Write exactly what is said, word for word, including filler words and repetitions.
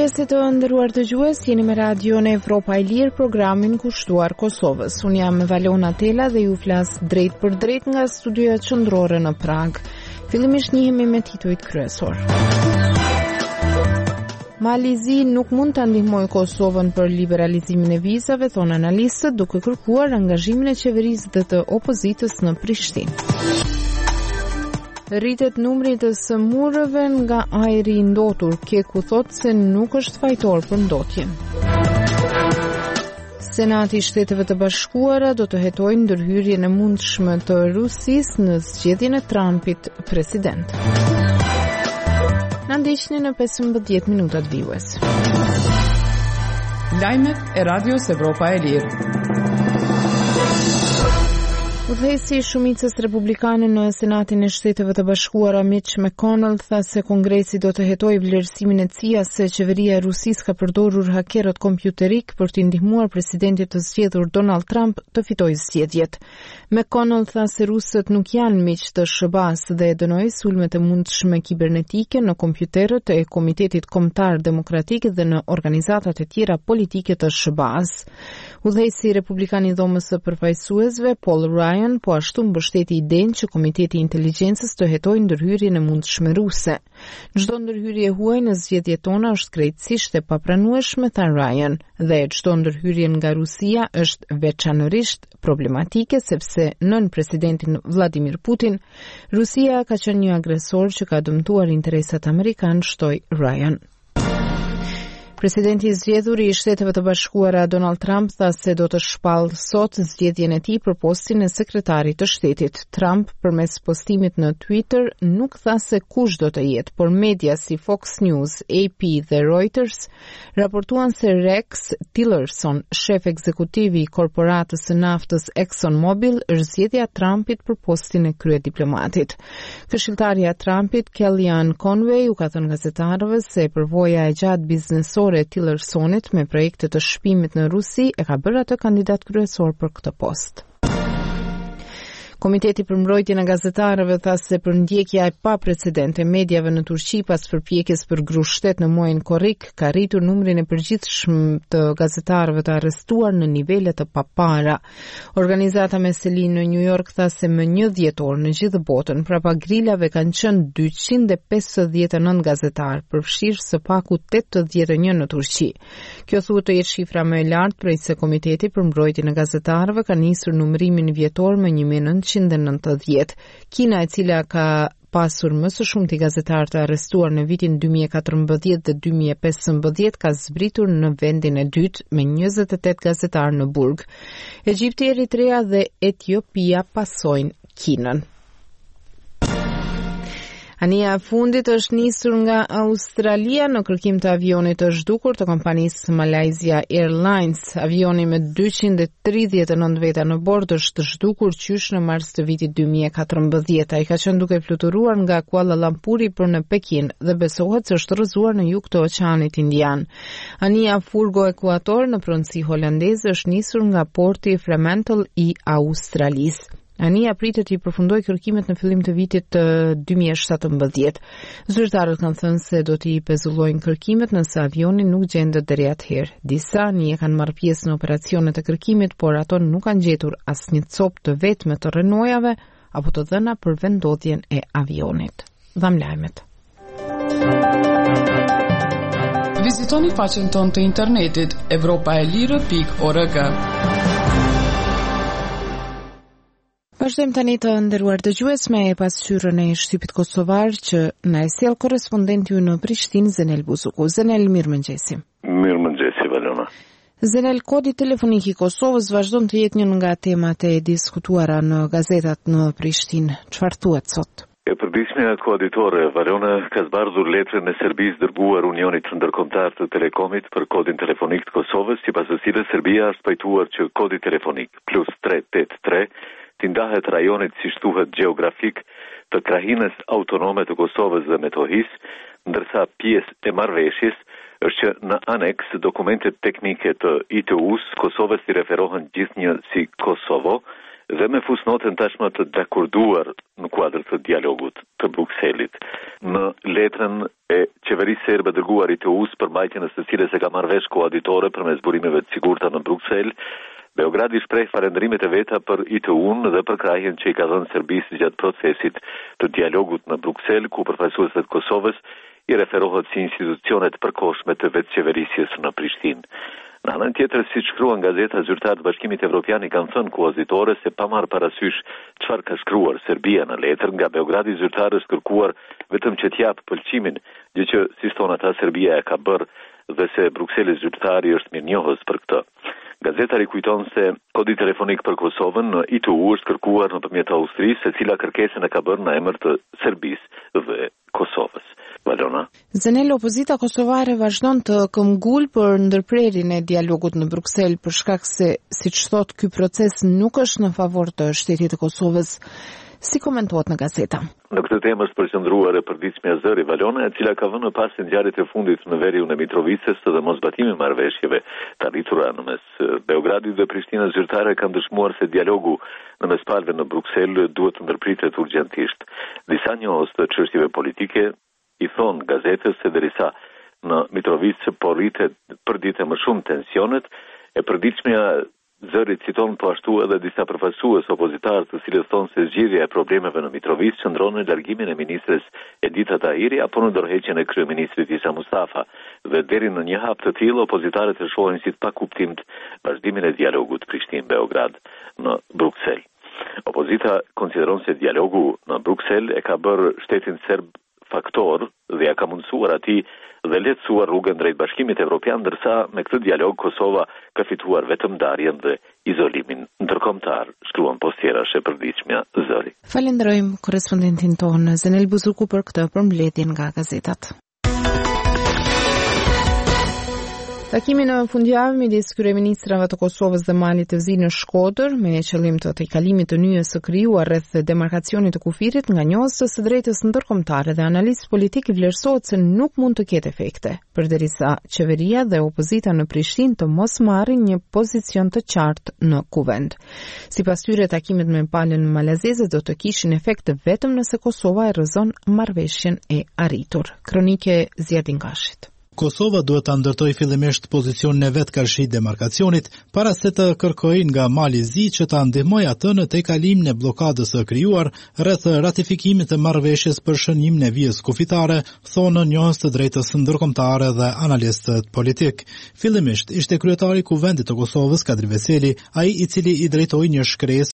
Mirëmëngjesit të nderuar dëgjues, jeni me radion Evropa e Lirë, programin kushtuar Kosovës. Unë jam Valona Tela dhe ju flas drejt për drejt nga studioja qendrore në Prag. Fillimisht njihemi me titujt kryesor. Malizi nuk mund të ndihmojë Kosovën për liberalizimin e vizave, thonë analistët, duke kërkuar angazhimin e qeverisë dhe të opozitës në Prishtinë. Rritet numri të sëmurëve nga ajri i ndotur, Keku thot se nuk është fajtor për ndotjen. Senati i Shteteve të Bashkuara do të hetojë ndërhyrjen e mundshme të Rusisë në zgjedhjen e Trumpit president. Na ndiqni në pesëmbëdhjetë minutat vijues. Lajmet e Radios Evropa e Lirë. Udhëheqësi i shumicës republikane në Senatin e Shteteve të Bashkuara Mitch McConnell tha se Kongresi do të hetojë vlerësimin e C I A se qeveria e Rusisë ka përdorur hakerët kompjuterik për të ndihmuar presidentit të zgjedhur Donald Trump të fitojë zgjedhjet. McConnell tha se rusët nuk janë miq të S B A-s dhe dënoi sulmet e mundshme kibernetike në kompjuterët e Komitetit Kombëtar Demokratik dhe në organizatat e tjera politike të S B A-s. Udhëheqësi republikan i Dhomës së Përfaqësuesve Paul Ryan po ashtu mbështeti idenë që Komiteti i Inteligjencës të hetojë ndërhyrjen e mundshme ruse. Çdo ndërhyrje huaj në zgjedhjet tona është krejtësisht e papranueshme, tha Ryan, dhe çdo ndërhyrje nga Rusia është veçanërisht problematike sepse nën presidentin Vladimir Putin, Rusia ka qenë një agresor që ka dëmtuar interesat amerikan, shtoi Ryan. Presidenti i zgjedhur i Shteteve të Bashkuara Donald Trump tha se do të shpallë sot zgjedhjen e tij për postin e sekretarit të shtetit. Trump përmes postimit në Twitter nuk tha se kush do të jetë, por media si Fox News, A P dhe Reuters raportuan se Rex Tillerson, shef ekzekutiv i korporatës së naftës ExxonMobil, është zgjedhja e Trumpit për postin e kryediplomatit. Këshilltarja e Trumpit, Kellyanne Conway, u ka thënë gazetarëve se përvoja e gjatë biznesore e Tillersonit me projekte të shpimit në Rusi e ka bërë atë kandidat kryesor për këtë post. Komiteti për mbrojtjen e gazetarëve tha se për ndjekja e paprecedente e mediave në Turqi pas përpjekjes për grushtet në muajin korrik ka rritur numrin e përgjithshëm të gazetarëve të arrestuar në nivele të papara. Organizata Meselin në New York tha se më një dhjetor në gjithë botën prapa grilave kanë qenë dyqind e pesëdhjetë e nëntë gazetar, përfshirë së paku tetëdhjetë e një në Turqi. Kjo thuhet të jetë shifra më e lartë prej se Komiteti për mbrojtjen e gazetarëve ka nisur numërimin vjetor me një mijë nëntëqind e nëntëdhjetë. Kina, e cila ka pasur më së shumti gazetarë të arrestuar në vitin dy mijë e katërmbëdhjetë dhe dy mijë e pesëmbëdhjetë, ka zbritur në vendin e dytë me njëzet e tetë gazetarë në burg. Egjipti, Eritrea dhe Etiopia pasojnë Kinën. Ania e fundit është nisur nga Australia në kërkim të avionit të zhdukur të kompanisë Malaysia Airlines. Avioni me dyqind e tridhjetë e nëntë veta në bord është zhdukur qysh në mars të vitit dy mijë e katërmbëdhjetë. Ai ka qenë duke fluturuar nga Kuala Lumpuri për në Pekin dhe besohet se është rrëzuar në jug të Oqeanit Indian. Ania Furgo Equator në pronësi holandeze është nisur nga porti Fremantle i Australisë. Ania pritet i përfundoj kërkimet në fillim të vitit të dy mijë e shtatëmbëdhjetë. Zyrtarët kanë thënë se do t'i pezullojnë kërkimet nëse avioni nuk gjendet deri atëherë. Disa anije kanë marrë pjesë në operacionet e kërkimit, por ato nuk kanë gjetur asnjë copë të vetme të renojave apo të dhëna për vendodhjen e avionit. Dham lajmet. Vizitoni faqen tonë të internetit evropa e lirë pikë org. Vazhdojmë tani të nderuar dëgjues me pasqyrën e shtypit kosovar që na e sjell korrespondenti në Prishtinë, Zenel Buzuku. Zenel, mirëmëngjesi. Mirëmëngjesi, Valona. Zenel, kodi telefonik i Kosovës vazhdon të jetë një nga temat e diskutuara në gazetat në Prishtinë. Çfarë thuhet sot? E përditshmja koaditore, Valona, ka zbardhur letrën e Serbisë dërguar Unionit Ndërkombëtar të Telekomit për kodin telefonik të Kosovës, sipas së cilës Serbia është pajtuar që kodi telefonik plus tre tetëdhjetë tre t'i ndahet rajonit si thuhet gjeografik të krahinës autonome të Kosovës dhe Metohis, ndërsa pjesë e marrëveshjes është që në aneks dokumentet teknike të I T U-s Kosovës i referohen gjithnjë si Kosovo dhe me fusnotën tashmë të dakorduar në kuadër të dialogut të Brukselit. në letrën e qeverisë serbe dërguar I T U-s për mbajtjen e së cilës e ka marrë vesh koaditore përmes burimeve të sigurta në Bruksel, Beogradi shpreh falënderimet e veta për I T U-n dhe për krahjen që I ka dhënë Serbisë gjatë procesit të dialogut në Bruksel, ku përfaqësuesët e Kosovës I referohet si institucione të përkohshme të vetëqeverisjes në Prishtinë. Në anën tjetër, si shkruan gazeta, zyrtarët të Bashkimit Evropian I kanë thënë kuazitore se pa marrë parasysh çfarë ka shkruar Serbia në letër, nga Beogradi zyrtarës kërkuar vetëm që t'jap pëlqimin, gjë që si thon ata Serbia e ka bërë dhe se Brukseli zyrtari është mirënjohës për këtë. Gazeta rikujton se kodi telefonik për Kosovën në I T U është kërkuar nëpërmjet Austrisë, e cila kërkesën e ka bërë në emër të Serbisë dhe Kosovës. Valona. Zenel, opozita kosovare vazhdon të këmbgul për ndërprerjen e dialogut në Bruksel për shkak se, siç thot, ky proces nuk është në favor të shtetit të Kosovës. Si komentohet në gazeta? Në këtë temë është përqendruar e përditshmja Zëri Valona, e cila ka vënë pas ngjarjeve të fundit në veriun e Mitrovicës dhe mosbatimi marrëveshjeve të arritura në mes Beogradit dhe Prishtinës. Zyrtarë kanë dëshmuar se dialogu në mes palëve në Bruksel duhet të ndërpritet urgjentisht. Disa njohës të çështjeve politike I thon gazetës se derisa në Mitrovicë po rritet përdite më shumë tensionet, e përditshmja Zëri citon po ashtu edhe disa përfaqësues opozitarë të cilët thonë se zgjidhja e problemeve në Mitrovicë qëndron në largimin e ministres Edita Tahiri apo në dorëheqjen e kryeministrit Isa Mustafa, dhe deri në një hap të tillë opozitarët e shohin si të pakuptimt vazhdimin e dialogut Prishtinë-Beograd në Bruksel. Opozita konsideron se dialogu në Bruksel e ka bërë shtetin serb faktor dhe ja ka mundësuar atij dhe lehtësuar rrugën drejt Bashkimit Evropian, ndërsa me këtë dialog Kosova ka fituar vetëm ndarjen dhe izolimin ndërkombëtar, shkruan postjerash e përditshmja Zëri. Falenderojmë korrespondentin tonë Zenel Buzuku për këtë përmbledhje nga gazetat. Takimi në fundjavë midis kryeministrave të Kosovës dhe Malit të Zi në Shkodër me qëllim të tejkalimit të nyjes së krijuar rreth demarkacionit të kufirit nga njohës së së drejtës ndërkombëtare dhe analist politik vlerësohet se nuk mund të ketë efekte, përderisa qeveria dhe opozita në Prishtinë të mos marrin një pozicion të qartë në kuvend. Sipas tyre, takimet me palën malazeze do të kishin efekt vetëm nëse Kosova e rrëzon marrëveshjen e arritur. Kronike Zjardin Kashit. Kosova duhet ta ndërtojë fillimisht pozicionin e vet karshi demarkacionit para se të kërkojë nga Mali Zi që ta ndihmojë atë në tejkalimin e bllokadës së krijuar rreth ratifikimit të marrëveshjes për shënimin e vijës kufitare, thonë njohës të drejtës ndërkombëtare dhe analistët politik. Fillimisht ishte kryetari i Kuvendit të Kosovës Kadri Veseli, ai I cili I drejtoi një shkresë